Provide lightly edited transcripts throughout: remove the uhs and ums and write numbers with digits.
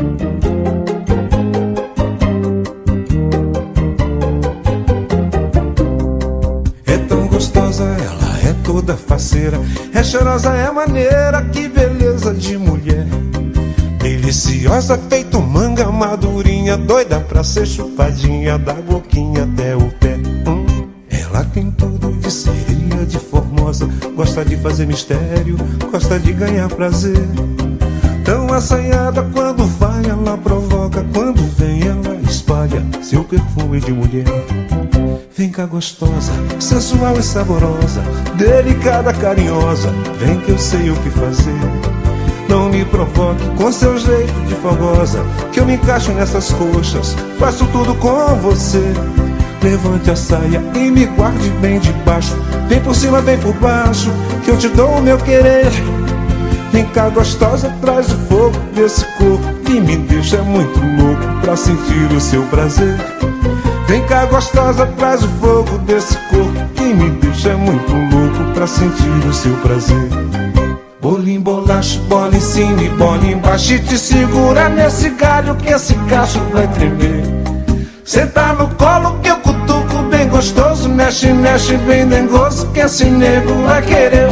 É tão gostosa, ela é toda faceira, é cheirosa, é maneira, que beleza de mulher. Deliciosa, feito manga madurinha, doida pra ser chupadinha, da boquinha até o pé. Ela tem tudo de sereia, de formosa, gosta de fazer mistério, gosta de ganhar prazer. Tão assanhada, quando vai ela provoca, quando vem ela espalha seu perfume de mulher. Vem cá gostosa, sensual e saborosa, delicada, carinhosa, vem que eu sei o que fazer. Não me provoque com seu jeito de fogosa, que eu me encaixo nessas coxas, faço tudo com você. Levante a saia e me guarde bem debaixo, vem por cima, vem por baixo, que eu te dou o meu querer. Vem cá gostosa, traz o fogo desse corpo que me deixa muito louco pra sentir o seu prazer. Vem cá gostosa, traz o fogo desse corpo que me deixa muito louco pra sentir o seu prazer. Bolinho, bolacha, bola em cima e bola embaixo, e te segura nesse galho que esse cacho vai tremer. Senta no colo que eu cutuco bem gostoso, mexe, mexe bem dengoso, que esse nego vai querer.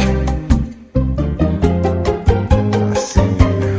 Assim,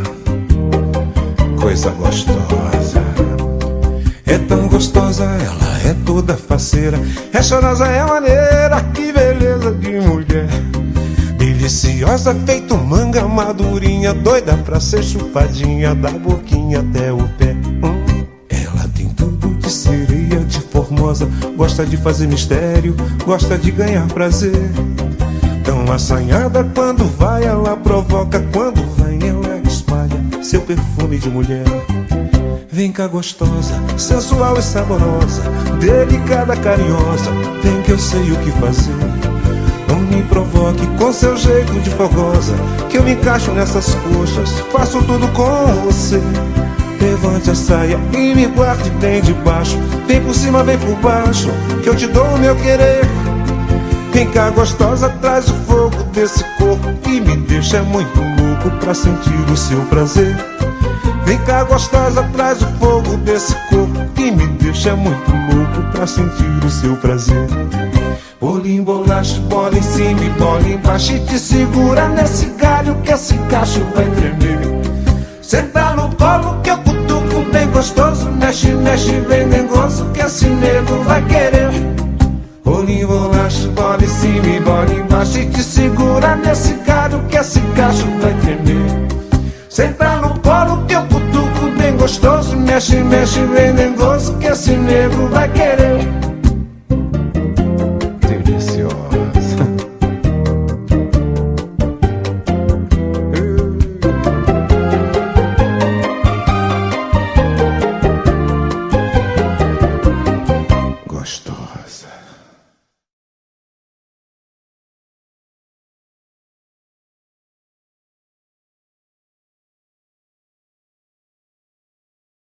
coisa gostosa. É tão gostosa, ela é toda faceira, é chorosa, é maneira, que beleza de mulher. Deliciosa, feito manga madurinha, doida pra ser chupadinha, da boquinha até o pé. Ela tem tudo de sereia, de formosa, gosta de fazer mistério, gosta de ganhar prazer. Tão assanhada, quando vai ela provoca, quando vem ela espalha seu perfume de mulher. Vem cá gostosa, sensual e saborosa, delicada, carinhosa, vem que eu sei o que fazer. Não me provoque com seu jeito de fogosa, que eu me encaixo nessas coxas, faço tudo com você. Levante a saia e me guarde bem debaixo, vem por cima, vem por baixo, que eu te dou o meu querer. Vem cá gostosa, traz o fogo desse corpo que me deixa muito louco pra sentir o seu prazer. Vem cá gostosa, traz o fogo desse corpo que me deixa muito louco pra sentir o seu prazer. Bolinho, bolacha, bola em cima e bola embaixo, e te segura nesse galho que esse cacho vai tremer. Senta no colo que eu cutuco bem gostoso, mexe, mexe bem dengoso, que esse nego vai querer. Bolinho, bolacha, bola em cima e bola embaixo, e te segura nesse galho que esse cacho vai tremer. Senta no colo que eu cutuco bem gostoso, mexe, mexe bem dengoso, que esse nego vai querer.